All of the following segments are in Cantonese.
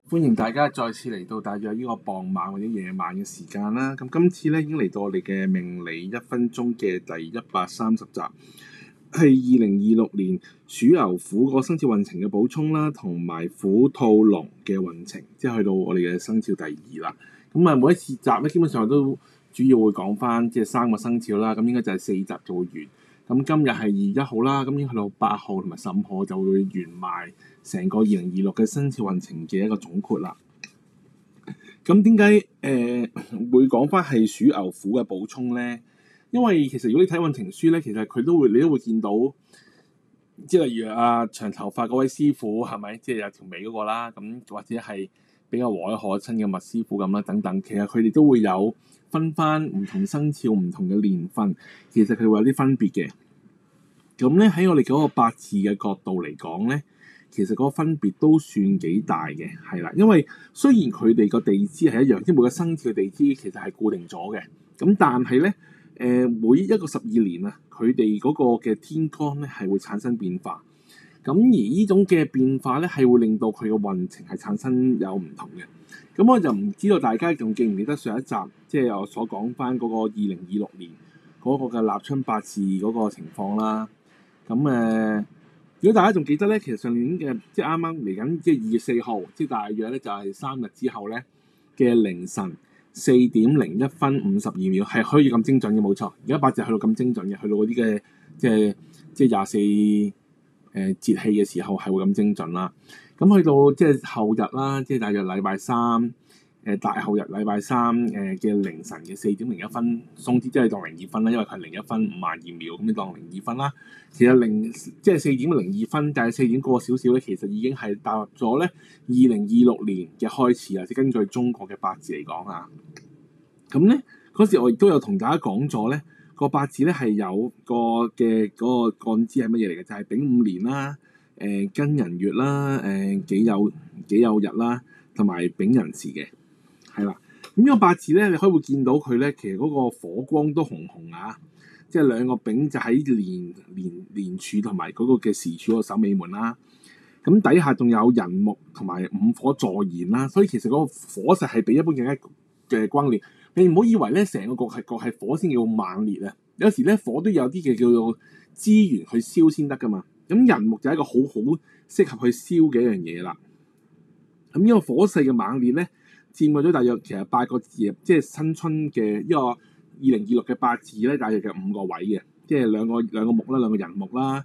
歡迎大家再次嚟到大約呢個傍晚或者夜晚嘅時間啦。咁今次咧已經嚟到我哋嘅命理1分鐘嘅第130集，係2026年鼠牛虎個生肖運程嘅補充啦，同埋虎兔龍嘅運程，即係去到我哋嘅生肖第2啦。咁每一次集咧，基本上都主要會講翻即係3個生肖啦。咁應該就係4集就會完。咁今日係2月1號啦，咁已經去到8號同埋15號就會完埋成個2026嘅生肖運程嘅一個總括啦。咁點解會講翻係鼠牛虎嘅補充咧？因為其實如果你睇運程書咧，其實你都會見到，即係例如長頭髮嗰位師傅係咪？即係有條尾嗰個啦，咁或者係比較和藹可親嘅麥師傅咁啦，等等。其實佢哋都會有分翻唔同生肖、唔同嘅年份，其實佢會有啲分別嘅。咁咧喺我哋嗰個八字嘅角度嚟講咧，其實嗰個分別都算幾大嘅，係啦。因為雖然佢哋個地支係一樣，即係每個生肖嘅地支其實係固定咗嘅，咁但係咧每一個12年啊，佢哋嗰個嘅天干咧係會產生變化。咁而呢種嘅變化咧係會令到佢嘅運程係產生有唔同嘅。咁我就唔知道大家仲記唔記得上一集，即係我所講翻嗰個2026年嗰個嘅立春八字嗰個情況啦。咁如果大家仲記得咧，其實上年嘅即係啱啱嚟緊，即係2月4號，即係大約咧就係3日之後咧嘅凌晨4點01分52秒，係可以咁精準嘅，冇錯。而家八字去到咁精準嘅，去到嗰啲嘅即係24節氣嘅時候係會咁精準啦。咁去到即係後日啦，即係大約禮拜三大後日禮拜三嘅凌晨嘅4點01分，鬆啲即係當02分啦，因為佢係01分52秒，咁你當02分啦。其實即係4點02分，但係4點過少少咧，其實已經係踏入咗咧2026年嘅開始啦。即係根據中國嘅八字嚟講啊，咁咧嗰時我亦都有同大家講咗咧，個八字咧係有個嘅嗰個干支係乜嘢嚟嘅，就係丙午年啦、庚寅月啦、己酉日啦，同埋丙寅時嘅。係啦，咁呢個八字咧，你可以會見到佢咧，其實嗰個火光都紅紅啊，即係兩個丙就喺年柱同埋嗰個嘅時柱個守尾門啦。咁底下仲有寅木同埋午火助燃啦，所以其實嗰個火勢係比一般更加嘅轟烈。你唔好以為咧成個局係火先叫猛烈啊，有時咧火都有啲嘅叫做資源去燒先得噶嘛。咁寅木就係一個好適合去燒嘅一樣嘢啦。咁呢個火勢嘅猛烈咧，佔據咗大約其實8個字，即係新春嘅呢個2026嘅八字咧，大約嘅5個位嘅，即係兩個木啦，兩個寅木啦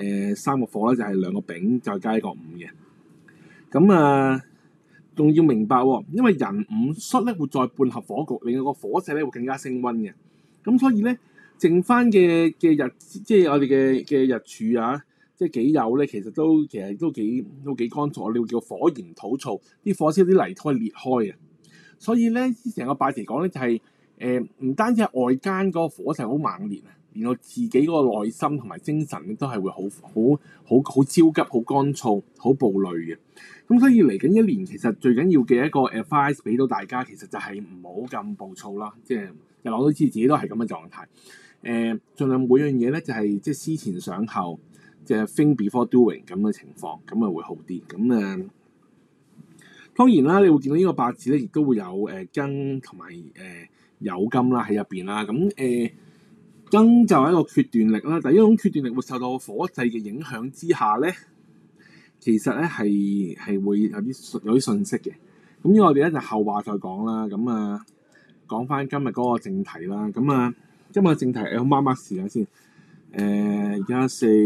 ，3個火啦，就係2個丙，再加1個午嘅。咁仲要明白喎，因為寅午戌咧會再伴合火局，令到個火勢咧會更加升溫嘅。咁所以咧，剩翻嘅日，即係我哋嘅日柱啊，即係己酉咧，其實都幾乾燥，你會叫火炎土燥，啲火燒啲泥土係裂開嘅。所以咧，成個八字嚟講咧，就係唔單止係外間嗰個火勢好猛烈啊，連到自己嗰個內心同埋精神都係會好焦急、好乾燥、好暴戾嘅。咁所以嚟緊一年，其實最緊要嘅一個 advice 俾到大家，其實就係唔好咁暴躁啦。即係日朗都知自己都係咁嘅狀態。盡量每樣嘢咧就係即係思前想後，即係 think before doing 咁嘅情況，咁啊會好啲。咁當然啦，你會見到呢個八字咧，亦都會有庚同埋酉金啦喺入邊啦。咁庚就係一個決斷力啦，但係呢種決斷力會受到火勢嘅影響之下咧，其實咧係會有啲信息嘅。咁呢個我哋咧就後話再講啦。咁講翻今日嗰個正題啦。咁今日嘅正題我mark時間先。而家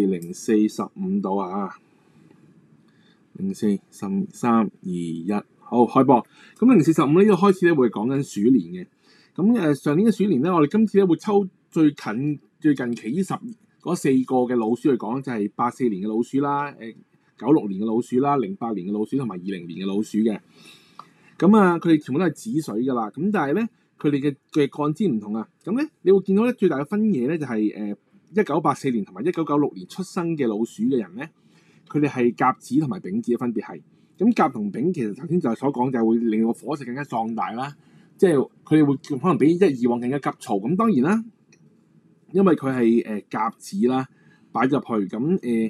4:04:15度啊。04、13、2、1，好開播。咁04:15呢個開始咧會講緊鼠年嘅。咁上年嘅鼠年咧，我哋今次咧會抽最近期呢4個嘅老鼠去講，就係84年嘅老鼠啦、96年嘅老鼠啦、08年嘅老鼠同埋20年嘅老鼠嘅。咁佢哋全部都係子水噶啦。咁但係咧，佢哋嘅干支唔同啊。咁咧，你會見到咧最大嘅分野咧就係1984年同埋1996年出生嘅老鼠嘅人咧。佢哋係甲子同埋丙子嘅分別係，咁甲同丙其實頭先就係所講就係會令個火勢更加壯大啦，即係佢哋會可能比以往更加急躁。咁當然啦，因為佢係甲子啦擺入去，咁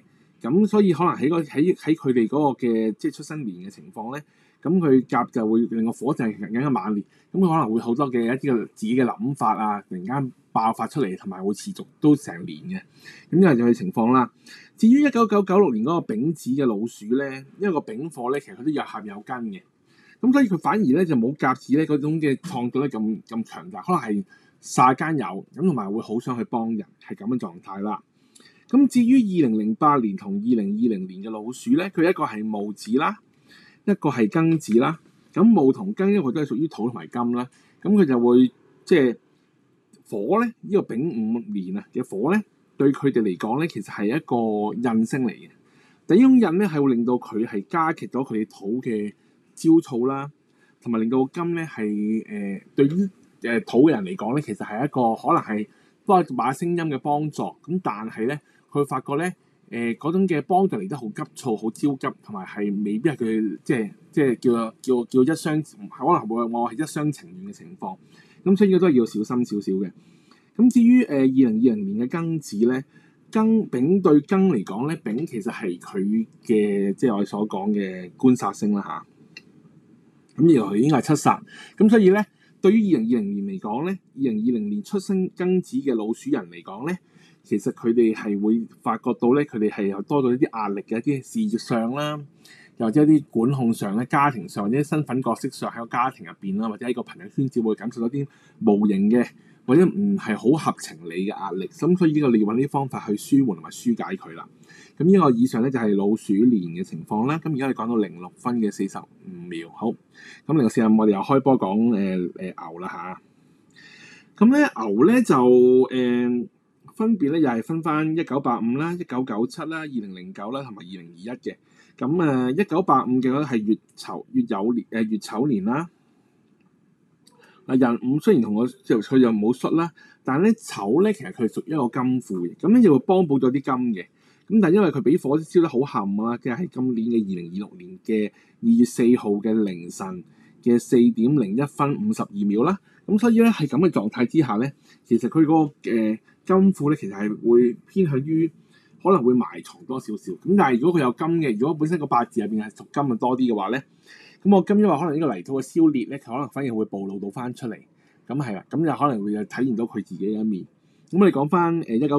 咁所以可能喺佢哋嗰個嘅即係出生年嘅情況咧，咁佢甲就會令個火就係更加猛烈，咁佢可能會好多嘅一啲嘅自己嘅諗法啊，突然間爆發出嚟，同埋會持續都成年嘅，咁呢個就係情況啦。至於1996年嗰個丙子嘅老鼠咧，因為個丙火咧其實佢都有合有根嘅，咁所以佢反而咧就冇甲子咧嗰種嘅創造力咁強大，可能係撒奸有咁，同埋會好想去幫人，係咁嘅狀態啦。咁至於2008年同2020年嘅老鼠咧，佢一個係戊子啦，一個係庚子啦。咁戊同庚因為佢都係屬於土同埋金啦，咁佢就會即係火咧，呢個丙午年啊嘅火咧，對佢哋嚟講咧，其實係一個印星嚟嘅。第一種印咧係會令到佢係加劇咗佢哋土嘅焦躁啦，同埋令到金咧係對於土嘅人嚟講咧，其實係一個可能係都係把聲音嘅幫助。咁但係咧，佢發覺咧嗰種嘅幫助嚟得好急躁、好焦急，同埋係未必係佢即係叫一廂，可能會我係一廂情願嘅情況。咁所以應該都係要小心少少嘅。咁至於2020年嘅庚子咧，丙對庚嚟講咧，丙其實係佢嘅即係我哋所講嘅官殺星啦嚇。咁然後已經係七殺，咁所以咧，對於2020年嚟講咧，2020年出生庚子嘅老鼠人嚟講咧，其實佢哋係會發覺到咧，佢哋係有多咗一啲壓力嘅，一啲事業上啦，又或者一啲管控上咧、家庭上或者身份角色上喺個家庭入邊啦，或者喺個朋友圈子會感受到啲無形嘅或者唔係好合情理嘅壓力。咁所以呢個你要揾啲方法去舒緩同埋疏解佢啦。咁呢個以上咧就係老鼠年嘅情況啦。咁而家你講到06分嘅45秒，好。咁04我哋又開波講牛啦嚇。咁咧牛咧就分別咧又係分翻1985啦、1997啦、2009啦同埋2021嘅。咁1985嘅咧係乙丑年啦。壬午雖然同我佢又冇戌啦，但係咧丑咧其實佢係屬於一個金庫嘅，咁咧就會幫補咗啲金嘅。咁但係因為佢俾火燒得好冚啦，即係喺今年嘅2026年嘅2月4號嘅凌晨嘅4點01分52秒啦。咁所以咧喺咁嘅狀態之下咧，其實佢嗰個金庫咧其實係會偏向於可能會埋藏多少少。咁但係如果佢有金嘅，如果本身個八字入邊係屬金嘅多啲嘅話咧，咁我金因為可能呢個泥土嘅燒裂咧，佢可能反而會暴露到翻出嚟。咁係啦，咁就可能會體現到佢自己嘅一面。咁我哋講翻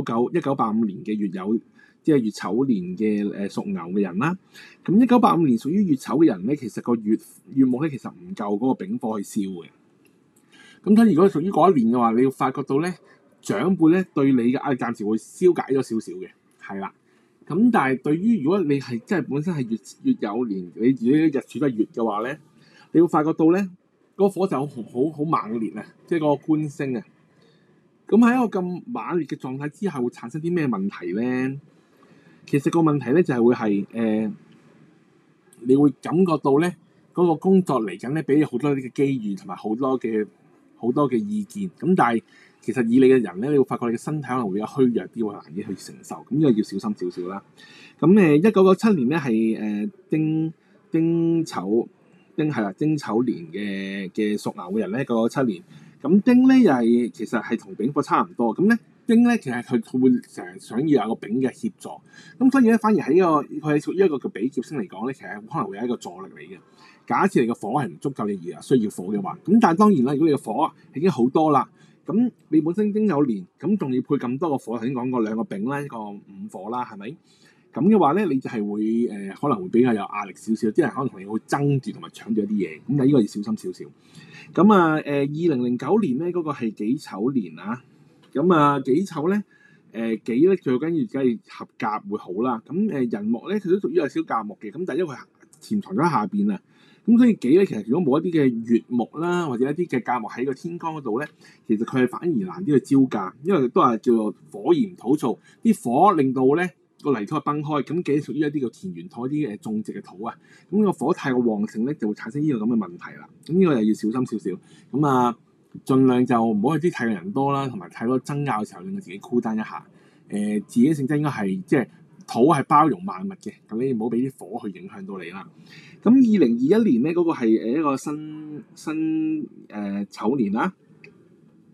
1985年嘅乙酉，即係乙丑年嘅屬牛嘅人啦。咁1985年屬於乙丑嘅人咧，其實個月木咧其實唔夠嗰個丙火去燒嘅。咁睇如果屬於嗰一年嘅話，你要發覺到咧長輩咧對你嘅壓力暫時會消解咗少少嘅，係啦。咁但係對於如果你係真係本身係月酉年，你自己日柱都係月嘅話咧，你會發覺到咧嗰個火就好猛烈啊，即係嗰個官星啊。咁喺一個咁猛烈嘅狀態之下，會產生啲咩問題咧？其實個問題咧就係會係你會感覺到咧嗰個工作嚟緊咧，俾你好多啲嘅機遇同埋好多嘅意見。咁但係其實以你嘅人咧，你會發覺你嘅身體可能會有虛弱啲，會難啲去承受。咁呢個要小心少少啦。咁1997年咧係丁丑年嘅屬牛嘅人咧，1997年。咁丁咧又係其實係同丙火差唔多。咁咧丁咧其實佢會成日想要有個丙嘅協助。咁所以咧反而喺佢係屬於一個叫比劫星嚟講咧，其實可能會有一個助力嚟嘅。假設你個火係唔足夠，你而需要火嘅話，咁但係當然啦，如果你個火已經好多啦，咁你本身丁酉年，咁仲要配咁多個火，頭先講過兩個丙啦，一個午火啦，係咪？咁嘅話咧，你就係會可能會比較有壓力少少，啲人可能同你會爭住同埋搶住一啲嘢，咁但係呢個要小心少少。咁2009年咧嗰個係己丑年啊，咁己丑咧己咧最緊要梗係合甲會好啦。咁寅木咧佢都屬於有少甲木嘅，咁但係因為佢潛藏咗喺下邊啊。咁所以己咧，其實如果冇一啲嘅月木啦，或者一啲嘅甲木喺個天干嗰度咧，其實佢係反而難啲去招架，因為都係叫做火炎土燥，啲火令到咧個泥土係崩開。咁己屬於一啲叫田園土，一啲種植嘅土啊，咁個火太過旺盛咧，就會產生呢個咁嘅問題啦。咁呢個又要小心少少。咁盡量就唔好去啲太人多啦，同埋太多爭拗嘅時候，令到自己孤單一下。自己性質應該係即係土係包容萬物嘅，咁你唔好俾啲火去影響到你啦。咁2021年咧嗰個係一個新丑年啦。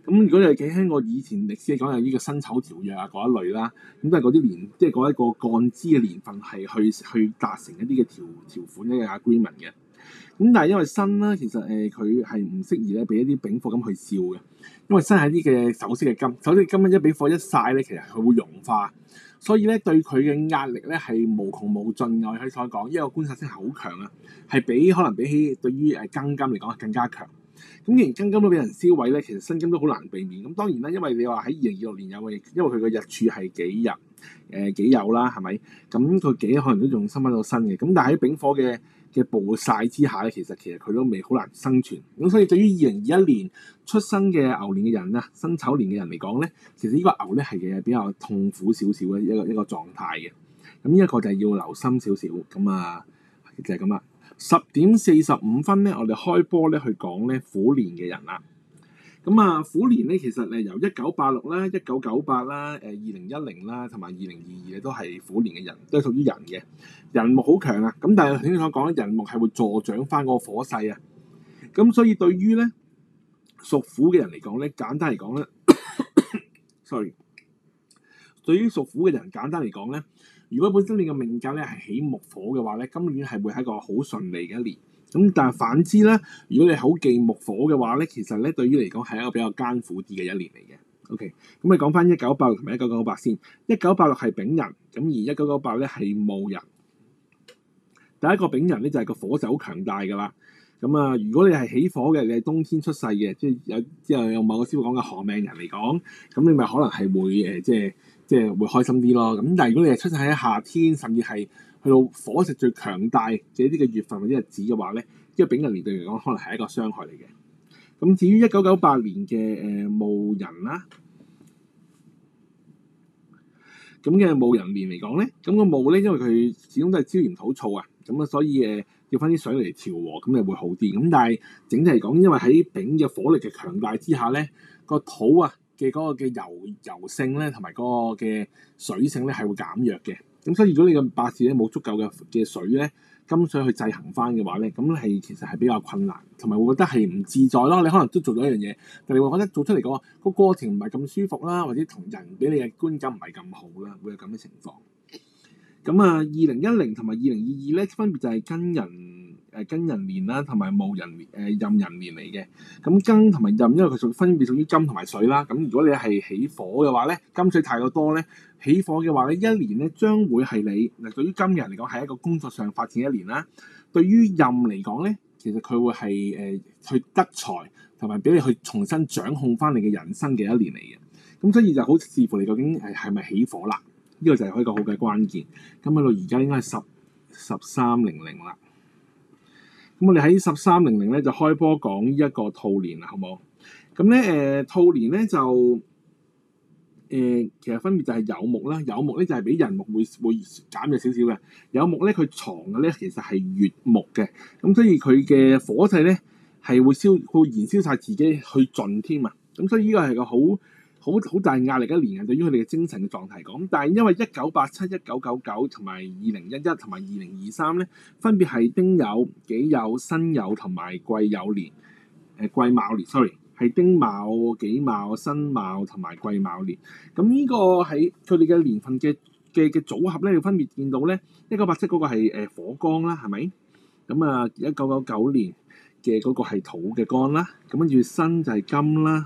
咁如果你係企喺我以前歷史嚟講，有呢個辛丑條約啊嗰一類啦，咁都係嗰啲年，即係嗰一個幹支嘅年份係去達成一啲嘅條款嘅 agreement 嘅。咁但係因為辛啦，其實佢係唔適宜咧俾一啲丙火咁去燒嘅，因為辛係啲嘅首飾嘅金，首飾金一俾火一曬咧，其實佢會融化，所以咧對佢嘅壓力咧係無窮無盡嘅。我哋可以所講，因為個觀察性係好強啊，係可能比起對於庚金嚟講更加強。咁既然庚金都俾人燒毀咧，其實辛金都好難避免。咁當然啦，因為你話喺2026年有嘅，因為佢個日柱係己日己酉啦，係咪？咁佢己可能都仲生翻到辛嘅。咁但係喺丙火嘅暴曬之下咧，其實佢都未好難生存。咁所以對於2021年出生嘅牛年嘅人啊，辛丑年嘅人嚟講咧，其實呢個牛咧係比較痛苦少少嘅一個狀態嘅。咁呢一個就係要留心少少。咁啊，就係咁啦。10:45咧，我哋開波咧去講咧虎年嘅人啦。咁啊，虎年咧其實由1986啦、1998啦、2010啦同埋2022咧都係虎年嘅人，都係屬於人嘅。人木好強啊，咁但係頭先所講咧，人木係會助長翻嗰個火勢啊。咁所以對於咧屬虎嘅人嚟講咧，簡單嚟講咧，sorry， 對於屬虎嘅人簡單嚟講咧，如果本身你嘅命格咧係起木火嘅話咧，今年係會係一個好順利嘅一年。咁但係反之咧，如果你好忌木火嘅話咧，其實咧對於嚟講係一個比較艱苦啲嘅一年嚟嘅。OK，咁你講翻1986同埋1998先。1986係丙人，咁而1998咧係戊人。第一個丙人咧就係個火就好強大㗎啦。咁啊，如果你係起火嘅，你係冬天出世嘅，即係有某個師傅講嘅寒命人嚟講，咁你咪可能係會即係會開心啲咯。咁但係如果你係出世喺夏天，甚至係去到火勢最強大嘅一啲嘅月份或者日子嘅話咧，呢個丙人年對嚟講可能係一個傷害嚟嘅。咁至於1998年嘅戊人啦，咁嘅戊人年嚟講咧，咁個戊咧，因為佢始終都係椒鹽土燥啊，咁啊所以要翻啲水嚟調和，咁就會好啲。咁但係整體嚟講，因為喺丙嘅火力嘅強大之下咧，個土啊嘅嗰個嘅油性咧，同埋嗰個嘅水性咧係會減弱嘅。咁所以如果你嘅八字咧冇足夠嘅水咧，金水去制衡翻嘅話咧，咁其實係比較困難，同埋會覺得係唔自在咯。你可能都做咗一樣嘢，但你會覺得做出嚟個過程唔係咁舒服啦，或者同人俾你嘅觀感唔係咁好啦，會有咁嘅情況。咁啊，2010同埋2022咧，分別就係庚人年啦，同埋戊人年壬人年嚟嘅。咁庚同埋壬，因為佢分別屬於金同埋水啦。咁如果你係起火嘅話咧，金水太過多咧，起火嘅話咧，一年咧將會係你對於金人嚟講係一個工作上發展一年啦。對於壬嚟講咧，其實佢會係去得財，同埋俾你去重新掌控翻你嘅人生嘅一年嚟嘅。咁所以就好視乎你究竟係咪起火啦。呢個就係一個好嘅關鍵。咁去到而家應該係13:00啦。咁我哋喺13:00咧就開波講一個兔年啦，好冇？咁咧兔年咧就其實分別就係酉木啦。酉木咧就係比寅木會減弱少少嘅。酉木咧佢藏嘅咧其實係乙木嘅，咁所以佢嘅火勢咧係會燃燒晒自己去盡添啊！咁所以呢個係個好大壓力嘅一年嘅，對於佢哋嘅精神嘅狀態講。但係因為1987、1999同埋2011同埋2023咧，分別係丁酉、己酉、辛酉同埋癸酉年。癸卯年 ，sorry， 係丁卯、己卯、辛卯同埋癸卯年。咁呢個喺佢哋嘅年份嘅組合咧，要分別見到咧，1987嗰個係火光啦，係咪？咁啊，1999年嘅嗰個係土嘅光啦，咁跟住辛就係金啦，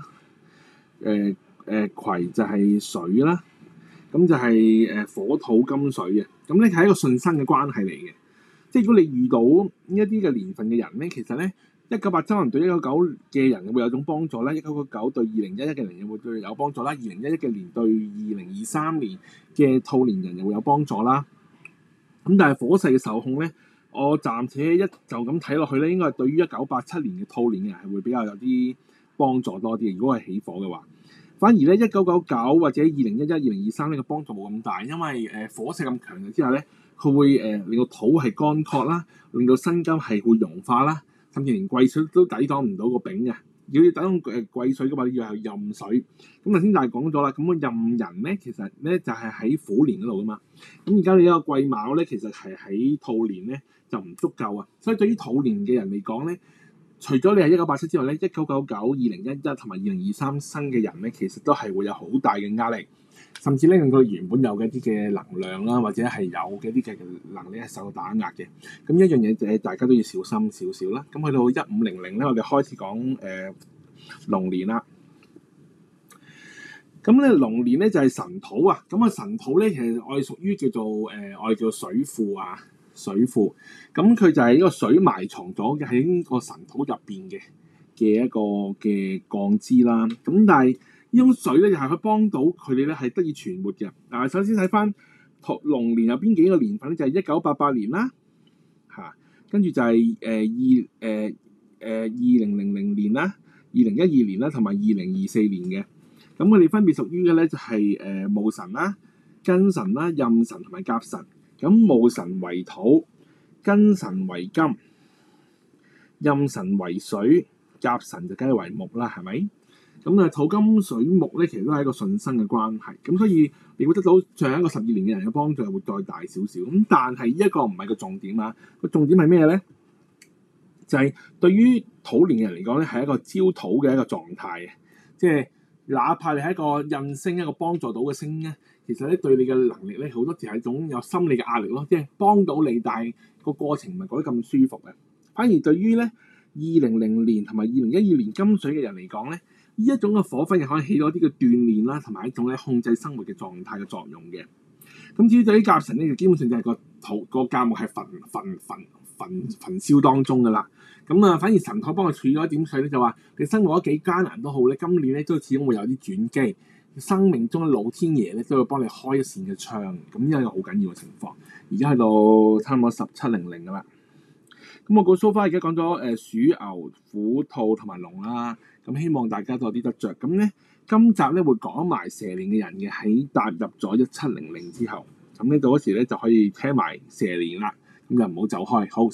癸就係水啦，咁就係火土金水嘅。咁咧係一個順生嘅關係嚟嘅。即係如果你遇到呢一啲嘅年份嘅人咧，其實咧1987可能對1999嘅人會有種幫助啦，1999對2011嘅人又會對有幫助啦，2011嘅年對2023年嘅兔年人又會有幫助啦。咁但係火勢嘅受控咧，我暫且就咁睇落去咧，應該係對於1987年嘅兔年嘅人係會比較有啲幫助多啲。如果係起火嘅話，反而咧1999或者2011、2023呢個幫助冇咁大，因為火勢咁強嘅之下咧，佢會令到土係乾涸啦，令到辛金係會融化啦，甚至連癸水都抵擋唔到個丙嘅。要抵擋癸水嘅話，要係壬水。咁頭先大係講咗啦，咁個壬人咧其實咧就係喺虎年嗰度噶嘛。咁而家你一個癸卯咧，其實係喺兔年咧就唔足夠啊。所以對於兔年嘅人嚟講咧， 除咗你係1987之外咧，1999、2011同埋2023生嘅人咧，其實都係會有好大嘅壓力，甚至咧令到原本有嘅一啲嘅能量啦，或者係有嘅一啲嘅能力係受到打壓嘅。咁一樣嘢大家都要小心少少啦。咁去到1500咧，我哋開始講龍年啦。咁咧龍年咧就係神土啊。咁啊神土咧其實我哋屬於叫做我哋叫做水庫啊。水庫，咁佢就係呢個水埋藏咗嘅喺個神土入邊嘅一個嘅鋼枝啦。咁但係呢種水咧，又係可以幫到佢哋咧係得以存活嘅。首先睇翻龍年有邊幾個年份咧，就係1988年啦，跟住就係2000年啦、2012年啦，同埋2024年嘅。咁佢哋分別屬於嘅咧就係戊辰啦、庚辰啦、壬辰同埋甲辰。咁戊辰為土，庚辰為金，壬辰為水，甲辰就梗係為木啦，係咪？咁土金水木咧，其實都係一個順生嘅關係。咁所以你會得到上一個12年嘅人嘅幫助會再大少少。咁但係呢一個唔係個重點啊，個重點係咩咧？就係對於土年嘅人嚟講咧，係一個焦土嘅一個狀態嘅，即係哪怕你係一個印星一個幫助到嘅星咧。其實咧對你嘅能力咧好多時係一種有心理嘅壓力咯，即係幫到你，但係個過程唔係覺得咁舒服嘅。反而對於咧2000年同埋2012年金水嘅人嚟講咧，呢一種嘅火分又可以起到一啲嘅鍛鍊啦，同埋一種咧控制生活嘅狀態嘅作用嘅。咁至於對於甲辰咧，就基本上就係個甲木係焚燒當中噶啦。咁反而神土幫佢處咗一點水咧，就話你生活得幾艱難都好咧，今年咧都始終會有啲轉機。生命中嘅老天爺咧都會幫你開一扇嘅窗，咁呢個好緊要嘅情況。而家去到差唔多1700噶啦。咁我個 so far 而家講咗鼠、牛、虎、兔同埋龍啦。咁希望大家都有啲得着。咁咧今集咧會講埋蛇年嘅人嘅喺踏入咗1700之後，咁咧到嗰時咧就可以聽埋蛇年啦。咁就唔好走開。好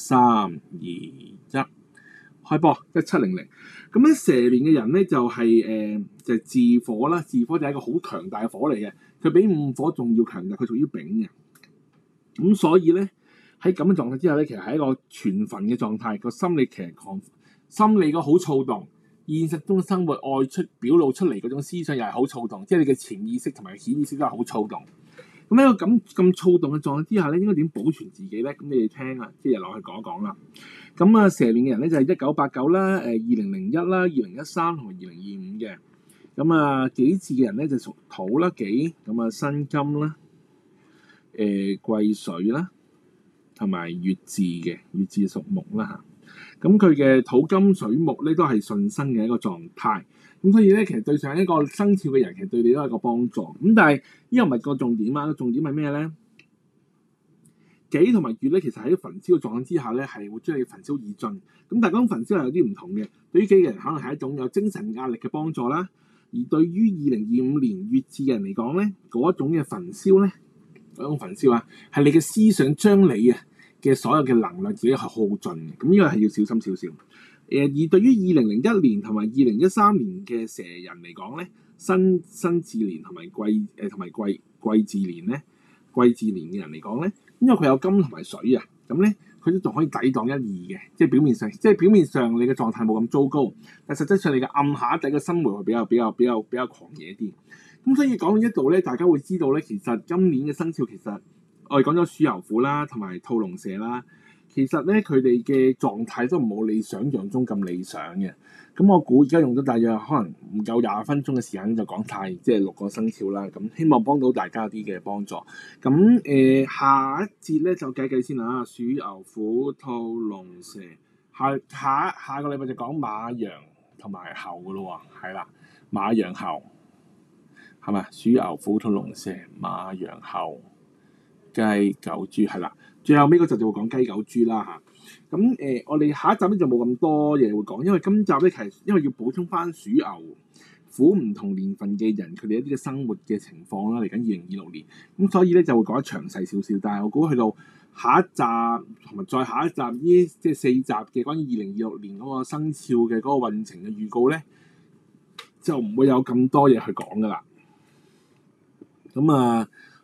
，3、2、1。開波1700，咁咧蛇年嘅人咧就係就係巳火啦，巳火就係一個好強大嘅火嚟嘅，佢比午火仲要強大，佢屬於丙嘅。咁所以咧喺咁嘅狀態之下咧，其實係一個全份嘅狀態，個心理其實心理個好躁動，現實中嘅生活外出表露出嚟嗰種思想又係好躁動，即係你嘅潛意識同埋顯意識都係好躁動。咁喺個咁躁動嘅狀態之下咧，應該點保存自己咧？咁你哋聽啊，即係落去講一講啦。咁蛇年嘅人咧就係1989啦、2001啦、2013同埋2025嘅。咁己巳嘅人咧就屬土啦，己咁辛金啦、癸水啦，同埋乙巳嘅，乙巳屬木啦嚇。咁佢嘅土金水木咧都係順生嘅一個狀態。咁所以咧，其實對上一個生肖嘅人，其實對你都係一個幫助。咁但係呢個唔係個重點啊，個重點係咩咧？己同埋乙咧，其實喺焚燒嘅狀態之下咧，係會將你焚燒已盡。咁但係講焚燒係有啲唔同嘅。對於己嘅人，可能係一種有精神壓力嘅幫助啦。而對於2025年乙巳嘅人嚟講咧，嗰一種嘅焚燒咧，嗰種焚燒啊，係你嘅思想將你嘅所有嘅能量自己係耗盡嘅。咁呢個係要小心少少。而對於2001年同埋2013年嘅蛇人嚟講咧，辛巳年同埋癸巳年咧，癸巳年嘅人嚟講咧，因為佢有金同埋水啊，咁咧佢都仲可以抵擋一二嘅，即係表面上你嘅狀態冇咁糟糕，但實際上你嘅暗下底嘅生活會比較狂野啲。咁所以講到呢度咧，大家會知道咧，其實今年嘅生肖其實我哋講咗鼠牛虎啦，同埋兔龍蛇啦。其實咧，佢哋嘅狀態都冇你想象中咁理想嘅。咁我估而家用咗大約可能唔夠20分鐘嘅時間就講晒，即係6個生肖啦。咁希望幫到大家啲嘅幫助。咁下一節咧就計先啦。鼠牛虎兔龍蛇，下個禮拜就講馬羊同埋猴噶咯喎，係啦，馬羊猴係咪？鼠牛虎兔龍蛇馬羊猴雞狗豬係啦。最後尾嗰集就會講雞狗豬啦嚇。我哋下一集咧就冇咁多嘢會講，因為今集咧其實因為要補充翻鼠牛虎唔同年份嘅人佢哋一啲嘅生活嘅情況啦，嚟緊2026年，咁所以咧就會講得詳細少少。但係我估去到下一集同埋再下一集呢，即係4集嘅關於2026年嗰個生肖嘅嗰個運程嘅預告咧，就唔會有咁多嘢去講噶啦。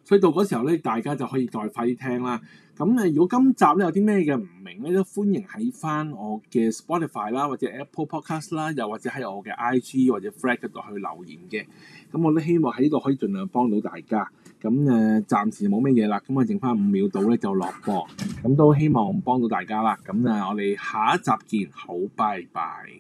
所以到嗰時候咧，大家就可以再快啲聽啦。咁如果今集咧有啲咩嘅唔明咧，都歡迎喺翻我嘅 Spotify 啦，或者 Apple Podcast 啦，又或者喺我嘅 IG 或者 Thread 度去留言嘅。咁我都希望喺呢度可以盡量幫到大家。咁暫時冇乜嘢啦，咁我剩翻5秒到咧就落播。咁都希望幫到大家啦。咁我哋下一集見，好，拜拜。